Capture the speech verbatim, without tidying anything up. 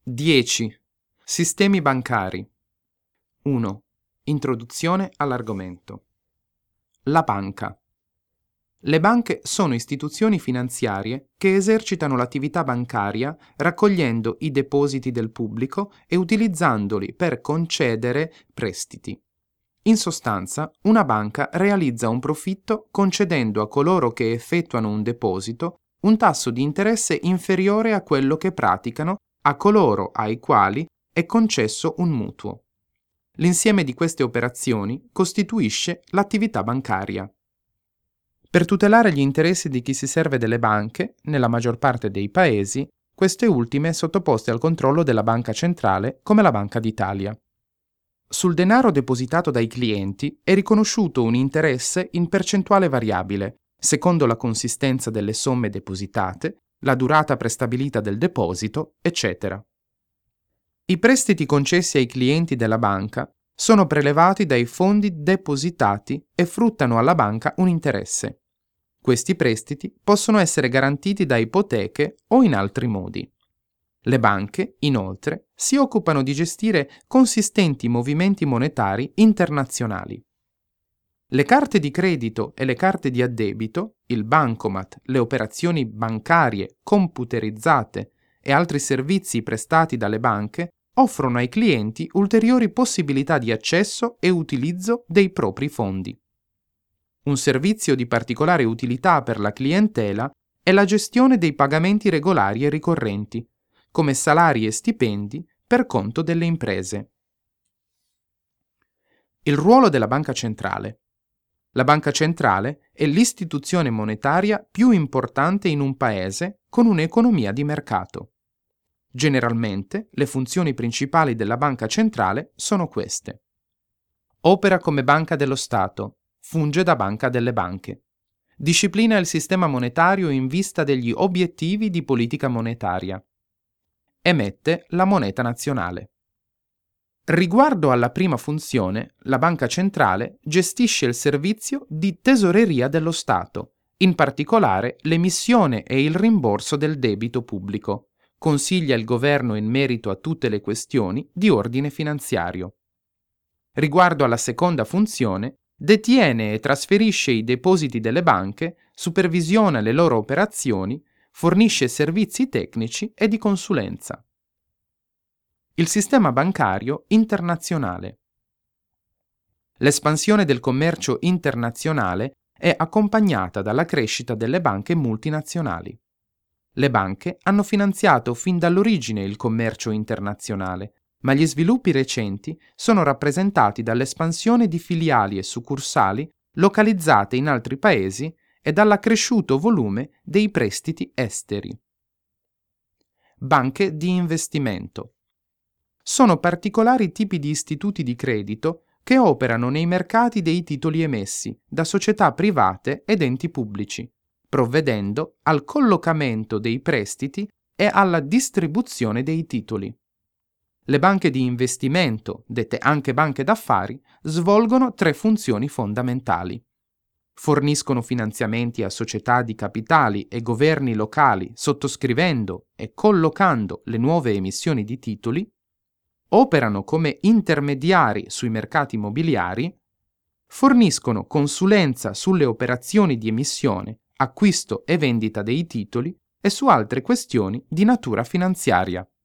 dieci. Sistemi bancari. uno. Introduzione all'argomento. La banca. Le banche sono istituzioni finanziarie che esercitano l'attività bancaria raccogliendo i depositi del pubblico e utilizzandoli per concedere prestiti. In sostanza, una banca realizza un profitto concedendo a coloro che effettuano un deposito un tasso di interesse inferiore a quello che praticano a coloro ai quali è concesso un mutuo. L'insieme di queste operazioni costituisce l'attività bancaria. Per tutelare gli interessi di chi si serve delle banche, nella maggior parte dei paesi, queste ultime sottoposte al controllo della banca centrale come la Banca d'Italia. Sul denaro depositato dai clienti è riconosciuto un interesse in percentuale variabile, secondo la consistenza delle somme depositate, la durata prestabilita del deposito, eccetera. I prestiti concessi ai clienti della banca sono prelevati dai fondi depositati e fruttano alla banca un interesse. Questi prestiti possono essere garantiti da ipoteche o in altri modi. Le banche, inoltre, si occupano di gestire consistenti movimenti monetari internazionali. Le carte di credito e le carte di addebito, il bancomat, le operazioni bancarie computerizzate e altri servizi prestati dalle banche offrono ai clienti ulteriori possibilità di accesso e utilizzo dei propri fondi. Un servizio di particolare utilità per la clientela è la gestione dei pagamenti regolari e ricorrenti, come salari e stipendi per conto delle imprese. Il ruolo della Banca Centrale. La Banca Centrale è l'istituzione monetaria più importante in un paese con un'economia di mercato. Generalmente, le funzioni principali della Banca Centrale sono queste. Opera come banca dello Stato, funge da banca delle banche. Disciplina il sistema monetario in vista degli obiettivi di politica monetaria. Emette la moneta nazionale. Riguardo alla prima funzione, la Banca Centrale gestisce il servizio di tesoreria dello Stato, in particolare l'emissione e il rimborso del debito pubblico. Consiglia il governo in merito a tutte le questioni di ordine finanziario. Riguardo alla seconda funzione, detiene e trasferisce i depositi delle banche, supervisiona le loro operazioni, fornisce servizi tecnici e di consulenza. Il sistema bancario internazionale. L'espansione del commercio internazionale è accompagnata dalla crescita delle banche multinazionali. Le banche hanno finanziato fin dall'origine il commercio internazionale, ma gli sviluppi recenti sono rappresentati dall'espansione di filiali e succursali localizzate in altri paesi e dall'accresciuto volume dei prestiti esteri. Banche di investimento. Sono particolari tipi di istituti di credito che operano nei mercati dei titoli emessi da società private ed enti pubblici, provvedendo al collocamento dei prestiti e alla distribuzione dei titoli. Le banche di investimento, dette anche banche d'affari, svolgono tre funzioni fondamentali. Forniscono finanziamenti a società di capitali e governi locali sottoscrivendo e collocando le nuove emissioni di titoli, operano come intermediari sui mercati mobiliari, forniscono consulenza sulle operazioni di emissione, acquisto e vendita dei titoli e su altre questioni di natura finanziaria.